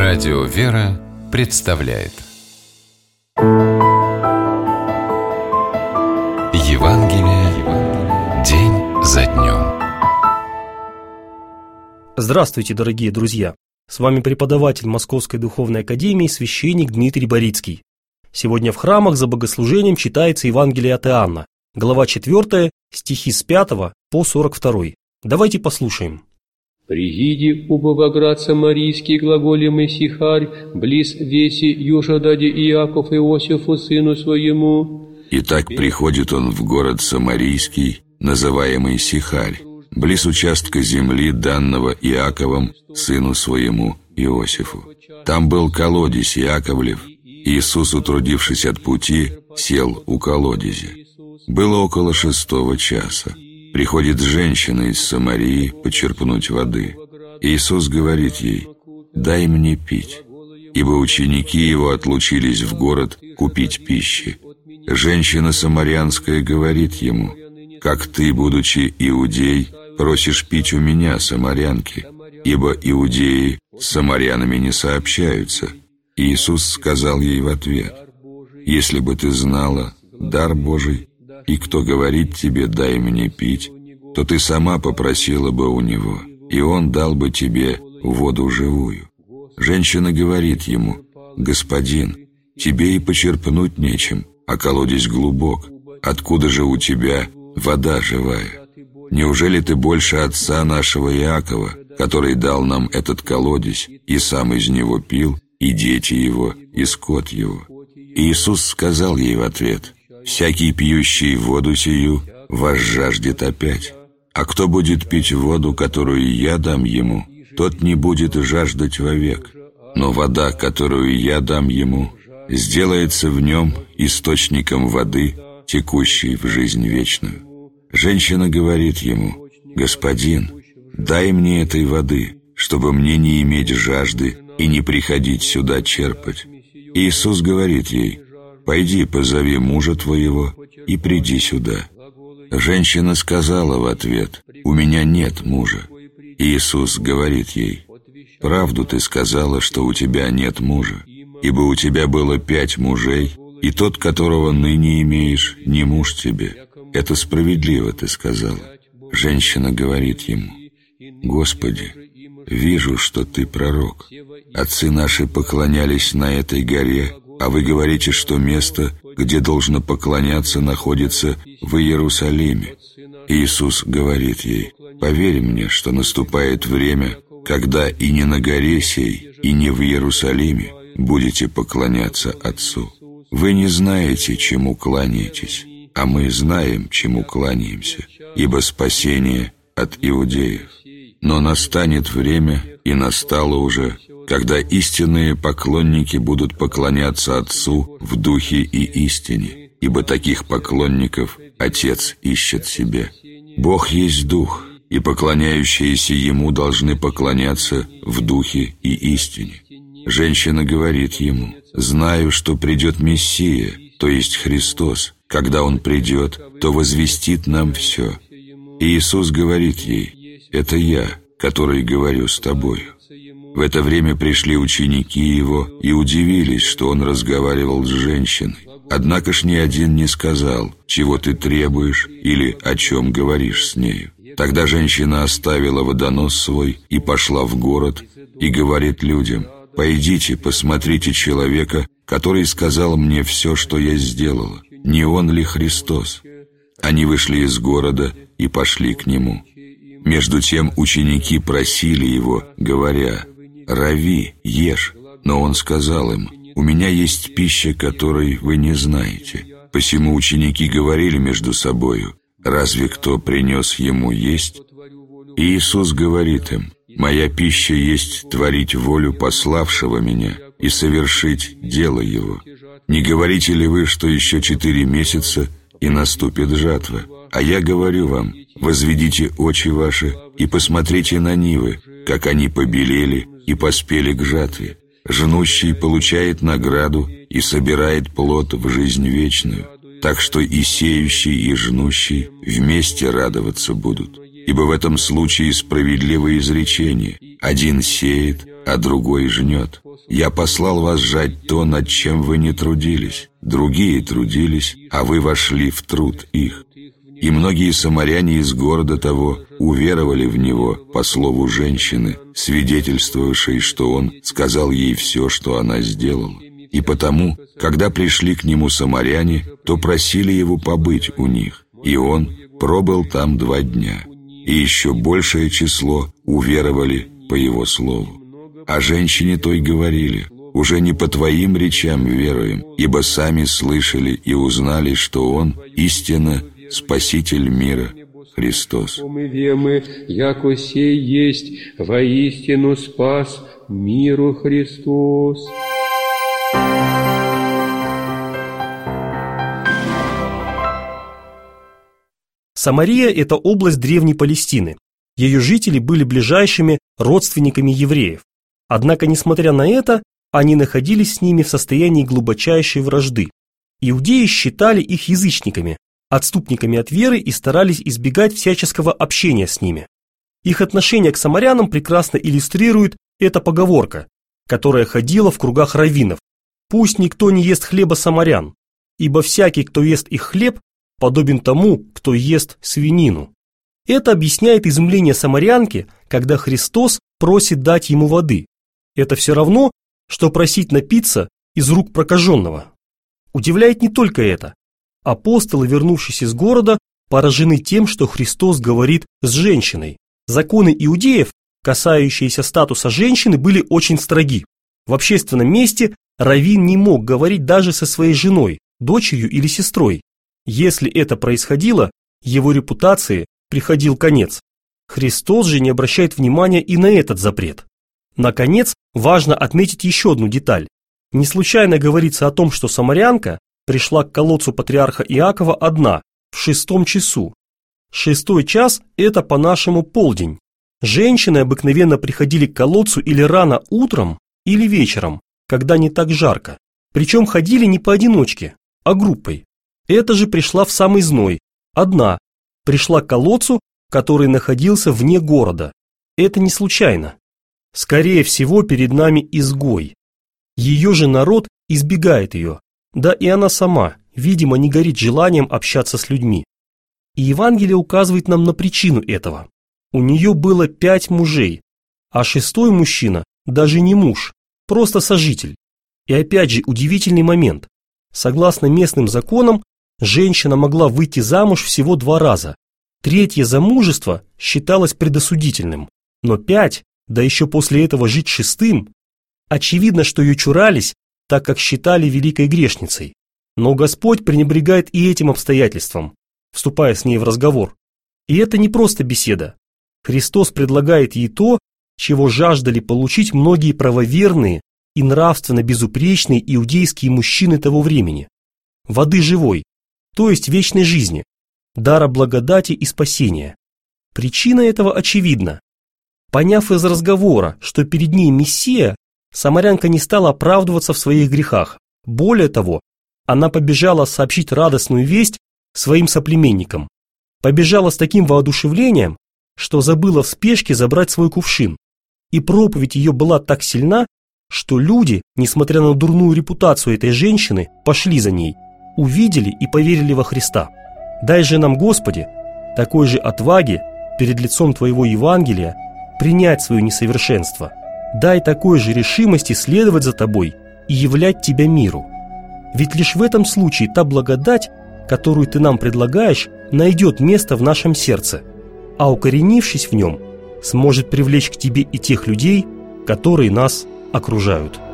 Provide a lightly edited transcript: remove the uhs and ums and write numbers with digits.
Радио «Вера» представляет Евангелие день за днем. Здравствуйте, дорогие друзья! С вами преподаватель Московской Духовной Академии, священник Дмитрий Борицкий. Сегодня в храмах за богослужением читается Евангелие от Иоанна, глава 4, стихи с 5 по 42. Давайте послушаем. «Прииди у Богоград Самарийский, глаголемый сихарь, близ веси южодаде Иаков Иосифу сыну своему». Итак, приходит он в город Самарийский, называемый Сихарь, близ участка земли, данного Иаковом сыну своему Иосифу. Там был колодезь Иаковлев. Иисус, утрудившись от пути, сел у колодезя. Было около 6 часа. Приходит женщина из Самарии почерпнуть воды. Иисус говорит ей: «Дай мне пить», ибо ученики его отлучились в город купить пищи. Женщина самарянская говорит ему: «Как ты, будучи иудей, просишь пить у меня, самарянки, ибо иудеи с самарянами не сообщаются». Иисус сказал ей в ответ: «Если бы ты знала дар Божий, и кто говорит тебе: дай мне пить, то ты сама попросила бы у него, и он дал бы тебе воду живую». Женщина говорит ему: «Господин, тебе и почерпнуть нечем, а колодезь глубок. Откуда же у тебя вода живая? Неужели ты больше отца нашего Иакова, который дал нам этот колодезь, и сам из него пил, и дети его, и скот его?» Иисус сказал ей в ответ: «Всякий, пьющий воду сию, возжаждет опять. А кто будет пить воду, которую я дам ему, тот не будет жаждать вовек. Но вода, которую я дам ему, сделается в нем источником воды, текущей в жизнь вечную». Женщина говорит ему: «Господин, дай мне этой воды, чтобы мне не иметь жажды и не приходить сюда черпать». Иисус говорит ей: «Пойди, позови мужа твоего и приди сюда». Женщина сказала в ответ: «У меня нет мужа». Иисус говорит ей: «Правду ты сказала, что у тебя нет мужа, ибо у тебя было 5 мужей, и тот, которого ныне имеешь, не муж тебе. Это справедливо ты сказала». Женщина говорит ему: «Господи, вижу, что ты пророк. Отцы наши поклонялись на этой горе, а вы говорите, что место, где должно поклоняться, находится в Иерусалиме». Иисус говорит ей: «Поверь мне, что наступает время, когда и не на горе сей, и не в Иерусалиме будете поклоняться Отцу. Вы не знаете, чему кланяетесь, а мы знаем, чему кланяемся, ибо спасение от иудеев. Но настанет время, и настало уже, когда истинные поклонники будут поклоняться Отцу в духе и истине, ибо таких поклонников Отец ищет себе. Бог есть Дух, и поклоняющиеся Ему должны поклоняться в духе и истине». Женщина говорит ему: «Знаю, что придет Мессия, то есть Христос. Когда Он придет, то возвестит нам все». Иисус говорит ей: «Это я, который говорю с тобою». В это время пришли ученики Его и удивились, что Он разговаривал с женщиной. Однако ж ни один не сказал: «Чего ты требуешь?» или «О чем говоришь с нею?». Тогда женщина оставила водонос свой и пошла в город, и говорит людям: «Пойдите, посмотрите человека, который сказал мне все, что я сделала. Не он ли Христос?» Они вышли из города и пошли к Нему. Между тем ученики просили Его, говоря: «Рави, ешь». Но Он сказал им: «У меня есть пища, которой вы не знаете». Посему ученики говорили между собою: «Разве кто принес Ему есть?» И Иисус говорит им: «Моя пища есть творить волю пославшего Меня и совершить дело Его. Не говорите ли вы, что еще 4 месяца, и наступит жатва? А я говорю вам: возведите очи ваши и посмотрите на нивы, как они побелели и поспели к жатве. Жнущий получает награду и собирает плод в жизнь вечную. Так что и сеющий, и жнущий вместе радоваться будут. Ибо в этом случае справедливое изречение: один сеет, а другой жнет. «Я послал вас жать то, над чем вы не трудились. Другие трудились, а вы вошли в труд их». И многие самаряне из города того уверовали в него по слову женщины, свидетельствовавшей, что он сказал ей все, что она сделала. И потому, когда пришли к нему самаряне, то просили его побыть у них, и он пробыл там 2 дня. И еще большее число уверовали по его слову. А женщине той говорили: «Уже не по твоим речам веруем, ибо сами слышали и узнали, что он истинно Спаситель мира, Христос». Мы вемы, яко сей есть воистину спас миру Христос. Самария – это область древней Палестины. Ее жители были ближайшими родственниками евреев. Однако, несмотря на это, они находились с ними в состоянии глубочайшей вражды. Иудеи считали их язычниками, отступниками от веры и старались избегать всяческого общения с ними. Их отношение к самарянам прекрасно иллюстрирует эта поговорка, которая ходила в кругах раввинов: «Пусть никто не ест хлеба самарян, ибо всякий, кто ест их хлеб, подобен тому, кто ест свинину». Это объясняет изумление самарянки, когда Христос просит дать ему воды. Это все равно, что просить напиться из рук прокаженного. Удивляет не только это. Апостолы, вернувшись из города, поражены тем, что Христос говорит с женщиной. Законы иудеев, касающиеся статуса женщины, были очень строги. В общественном месте раввин не мог говорить даже со своей женой, дочерью или сестрой. Если это происходило, его репутации приходил конец. Христос же не обращает внимания и на этот запрет. Наконец, важно отметить еще одну деталь. Не случайно говорится о том, что самарянка пришла к колодцу патриарха Иакова одна, в 6 часу. 6 час – это по-нашему полдень. Женщины обыкновенно приходили к колодцу или рано утром, или вечером, когда не так жарко. Причем ходили не поодиночке, а группой. Эта же пришла в самый зной, одна, пришла к колодцу, который находился вне города. Это не случайно. Скорее всего, перед нами изгой. Ее же народ избегает ее. Да и она сама, видимо, не горит желанием общаться с людьми. И Евангелие указывает нам на причину этого. У нее было 5 мужей, а 6-й мужчина даже не муж, просто сожитель. И опять же удивительный момент. Согласно местным законам, женщина могла выйти замуж всего 2 раза. 3-е замужество считалось предосудительным. Но 5, да еще после этого жить 6-м, очевидно, что ее чурались, так как считали великой грешницей. Но Господь пренебрегает и этим обстоятельством, вступая с ней в разговор. И это не просто беседа. Христос предлагает ей то, чего жаждали получить многие правоверные и нравственно безупречные иудейские мужчины того времени. Воды живой, то есть вечной жизни, дара благодати и спасения. Причина этого очевидна. Поняв из разговора, что перед ней Мессия, самарянка не стала оправдываться в своих грехах. Более того, она побежала сообщить радостную весть своим соплеменникам. Побежала с таким воодушевлением, что забыла в спешке забрать свой кувшин. И проповедь ее была так сильна, что люди, несмотря на дурную репутацию этой женщины, пошли за ней, увидели и поверили во Христа. Дай же нам, Господи, такой же отваги перед лицом Твоего Евангелия принять свое несовершенство. Дай такой же решимости следовать за Тобой и являть Тебя миру. Ведь лишь в этом случае та благодать, которую Ты нам предлагаешь, найдет место в нашем сердце, а укоренившись в нем, сможет привлечь к Тебе и тех людей, которые нас окружают.